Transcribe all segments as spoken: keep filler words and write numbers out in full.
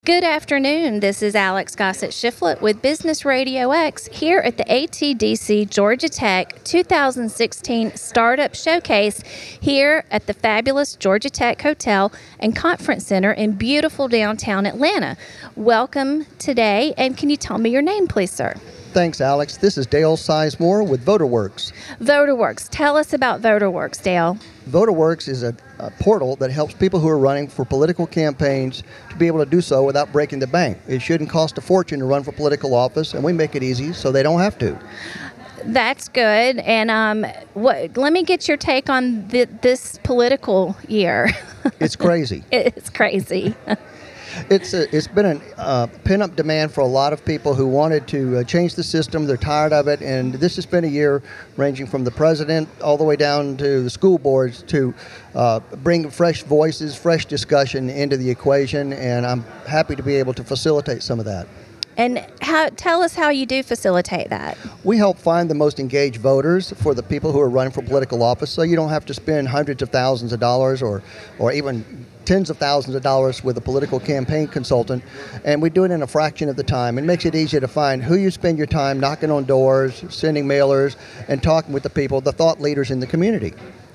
Good afternoon. This is Alex Gossett Shiflett with Business Radio X here at the A T D C Georgia Tech two thousand sixteen Startup Showcase here at the fabulous Georgia Tech Hotel and Conference Center in beautiful downtown Atlanta. Welcome today, and can you tell me your name, please, sir? Thanks, Alex. This is Dale Sizemore with VoterWorks. VoterWorks. Tell us about VoterWorks, Dale. VoterWorks is a, a portal that helps people who are running for political campaigns to be able to do so without breaking the bank. It shouldn't cost a fortune to run for political office, and we make it easy so they don't have to. That's good. And um, what? Let me get your take on th- this political year. It's crazy. It's crazy. It's a, it's been a uh, pin-up demand for a lot of people who wanted to uh, change the system. They're tired of it, and this has been a year ranging from the president all the way down to the school boards to uh, bring fresh voices, fresh discussion into the equation, and I'm happy to be able to facilitate some of that. And how? Tell us how you do facilitate that. We help find the most engaged voters for the people who are running for political office, so you don't have to spend hundreds of thousands of dollars or, or even tens of thousands of dollars with a political campaign consultant, and we do it in a fraction of the time. It makes it easier to find who you spend your time knocking on doors, sending mailers, and talking with the people, the thought leaders in the community.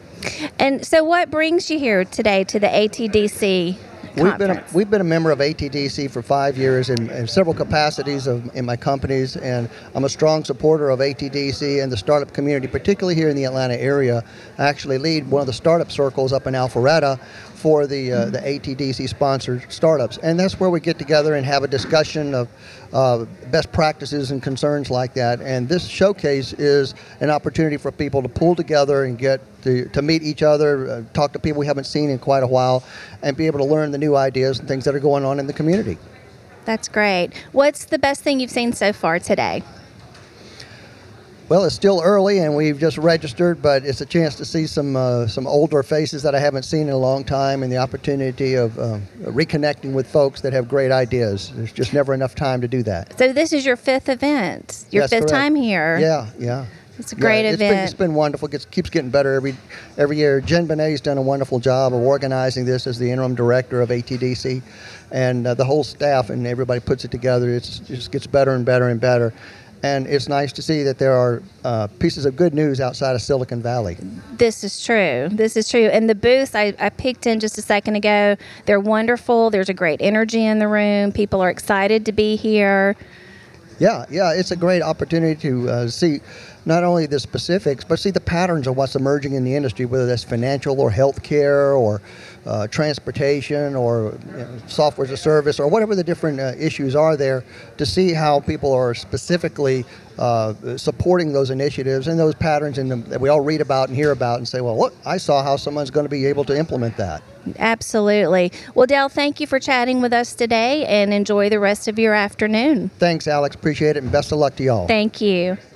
And so what brings you here today to the A T D C We've been, a, conference? we've been a member of A T D C for five years in, in several capacities of, in my companies, and I'm a strong supporter of A T D C and the startup community, particularly here in the Atlanta area. I actually lead one of the startup circles up in Alpharetta for the uh, the A T D C-sponsored startups, and that's where we get together and have a discussion of uh, best practices and concerns like that. And this showcase is an opportunity for people to pull together and get to, to meet each other, uh, talk to people we haven't seen in quite a while, and be able to learn the new ideas and things that are going on in the community. That's great. What's the best thing you've seen so far today? Well, it's still early, and we've just registered, but it's a chance to see some uh, some older faces that I haven't seen in a long time, and the opportunity of uh, reconnecting with folks that have great ideas. There's just never enough time to do that. So this is your fifth event, your That's fifth correct. time here. Yeah, yeah. It's a great yeah, it's event. Been, it's been wonderful. It gets, keeps getting better every every year. Jen Benet's done a wonderful job of organizing this as the interim director of A T D C, and uh, the whole staff and everybody puts it together. It's, it just gets better and better and better. And it's nice to see that there are uh, pieces of good news outside of Silicon Valley. This is true. This is true. And the booths, I, I peeked in just a second ago. They're wonderful. There's a great energy in the room. People are excited to be here. Yeah, yeah, it's a great opportunity to uh, see not only the specifics, but see the patterns of what's emerging in the industry, whether that's financial or healthcare or uh, transportation or you know, software as a service or whatever the different uh, issues are there, to see how people are specifically uh, supporting those initiatives and those patterns in them that we all read about and hear about and say, well, look, I saw how someone's going to be able to implement that. Absolutely. Well, Dale, thank you for chatting with us today, and enjoy the rest of your afternoon. Thanks, Alex. Appreciate it, and best of luck to y'all. Thank you.